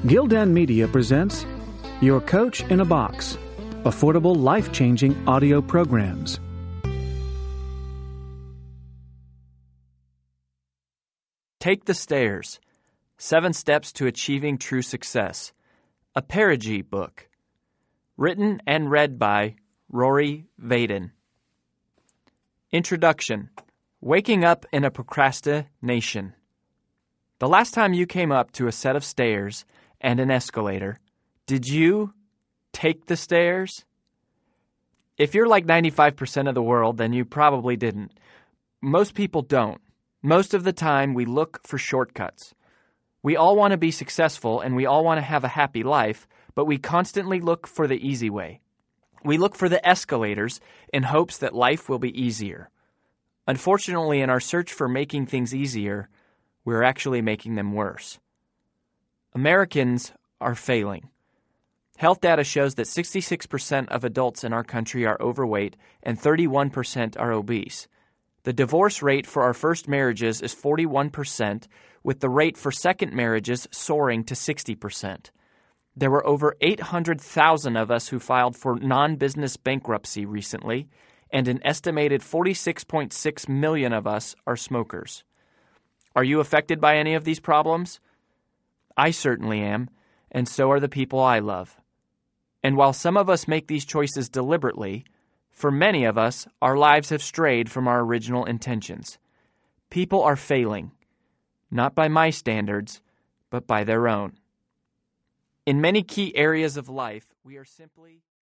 Gildan Media presents Your Coach in a Box, affordable, life-changing audio programs. Take the Stairs, 7 Steps to Achieving True Success, a Perigee book. Written and read by Rory Vaden. Introduction. Waking up in a procrastination. The last time you came up to a set of stairs and an escalator, did you take the stairs? If you're like 95% of the world, then you probably didn't. Most people don't. Most of the time, we look for shortcuts. We all want to be successful and we all want to have a happy life, but we constantly look for the easy way. We look for the escalators in hopes that life will be easier. Unfortunately, in our search for making things easier, we're actually making them worse. Americans are failing. Health data shows that 66% of adults in our country are overweight and 31% are obese. The divorce rate for our first marriages is 41%, with the rate for second marriages soaring to 60%. There were over 800,000 of us who filed for non-business bankruptcy recently, and an estimated 46.6 million of us are smokers. Are you affected by any of these problems? I certainly am, and so are the people I love. And while some of us make these choices deliberately, for many of us, our lives have strayed from our original intentions. People are failing, not by my standards, but by their own. In many key areas of life, we are simply